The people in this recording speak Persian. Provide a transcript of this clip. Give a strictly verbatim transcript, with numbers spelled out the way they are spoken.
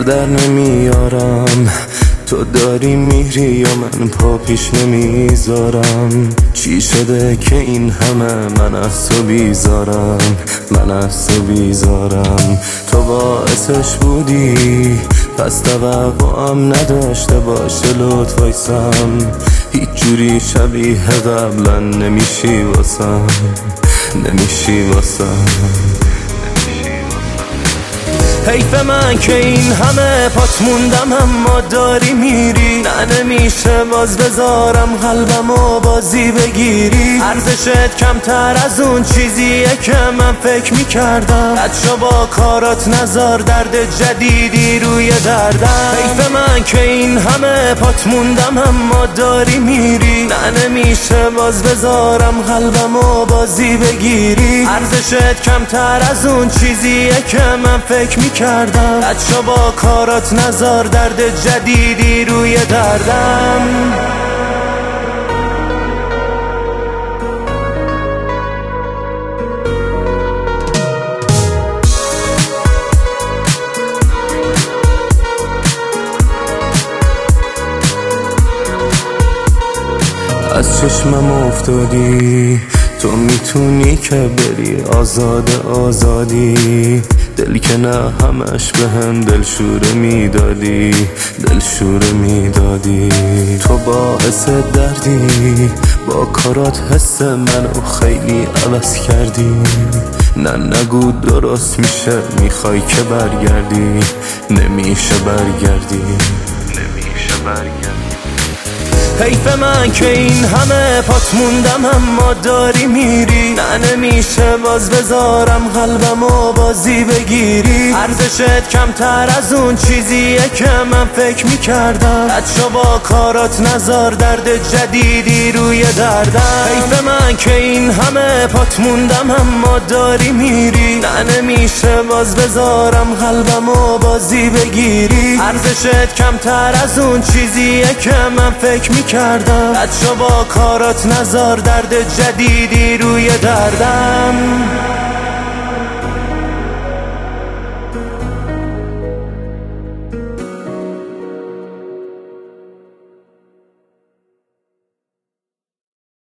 در نمیارم، تو داری میری یا من پا پیش نمیذارم. چی شده که این همه من از تو بیزارم، من از تو بیزارم. تو باعثش بودی پس توقعم نداشته باشه لطف وایسم. هیچ جوری شبیه قبلا نمیشی واسم، نمیشی واسم. حیف من که این همه پات موندم اما داری میری. نه نمیشه باز بذارم قلبمو بازی بگیری. ارزشت کمتر از اون چیزیه که من فکر میکردم. بچه با کارات نزار درد جدیدی روی دردم. حیف من که این همه پات موندم اما داری میری. نه نمیشه باز بذارم قلبمو بازی بگیری. ارزشت کمتر از اون چیزیه که من فکر میکردم. بچه با کارات نزار درد جدیدی روی دردم. از چشمم افتادی، تو میتونی که بری آزاد آزادی. دل که نه همش به هم دلشوره میدادی، دلشوره میدادی. تو باعث دردی، با کارات حس منو خیلی عوض کردی. نه نگو درست میشه، میخوای که برگردی. نمیشه برگردی، نمیشه برگردی. حیف من که این همه پات موندم اما داری میری. نه نمیشه باز بذارم قلبمو بازی بگیری. ارزشت کمتر از اون چیزیه که من فکر میکردم. بچه با کارات نزار درد جدیدی روی دردم. حیف من که این همه پات موندم اما داری میری. نه نمیشه باز بذارم قلبمو بازی بگیری. ارزشت کمتر از اون چیزیه که من فکر میکردم. بچه با کارات نزار درد جدیدی روی دردم.